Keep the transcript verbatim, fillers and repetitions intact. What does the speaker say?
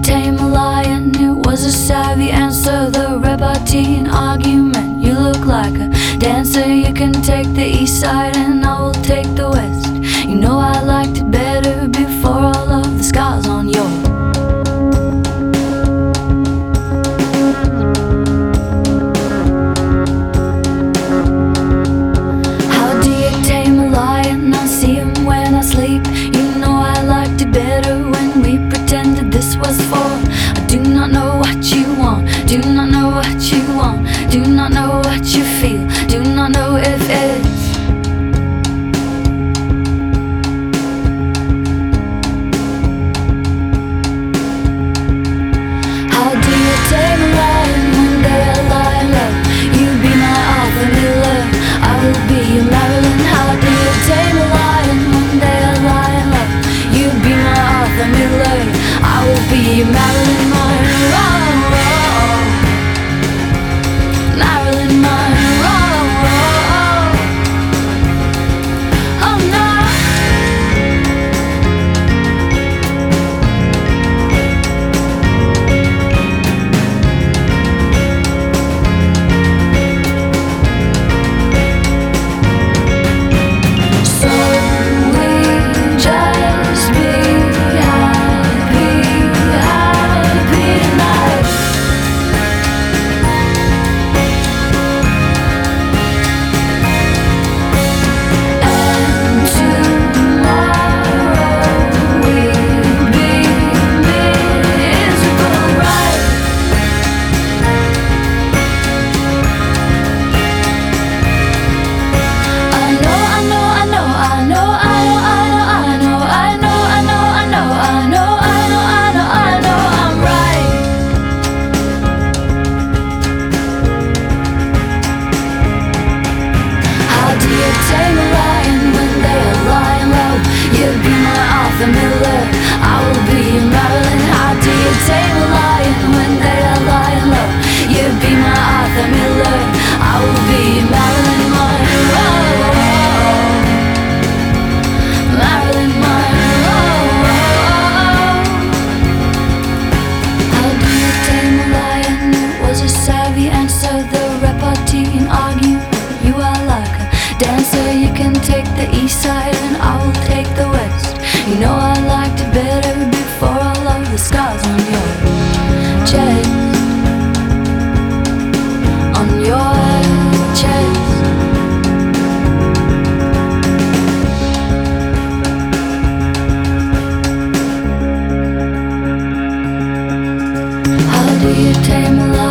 tame a lion? It was a savvy answer. The repartee argument. You look like a dancer. You can take the east side and I will take the west. You know I liked it better before all of the scars on your. How do you tame a lion? I see him when I sleep. You know I liked it better when we pretended this was fun. I do not know what you want, do not know what you want, do not know what you feel, do not know if it's. How do you tame a lion when they are lying low? You be my Arthur Miller, I will be your Marilyn. How do you tame a lion when they are lying low? You be my Arthur Miller, I will be your Marilyn Monroe. Marilyn Monroe. Oh no. So we just be happy, happy tonight. And tomorrow we'll be miserable, right? I know, I know, I know, I know, I know, I know, I know, I know, I know, I know, I know, I know, I know, I'm right. How do you tame a lion when they are lying low? You be my Arthur Miller, I will be your Marilyn. How do you tame a lion when they are lying low? You be my Arthur Miller, I will be your Marilyn Monroe. Marilyn Monroe. How do you tame a lion? It was a savvy answer. The repartee and argue. You are like a dancer. You can take the east side and I will take the west. You know I liked it better before all of the scars on your chest. On your chest. How do you tame a lion?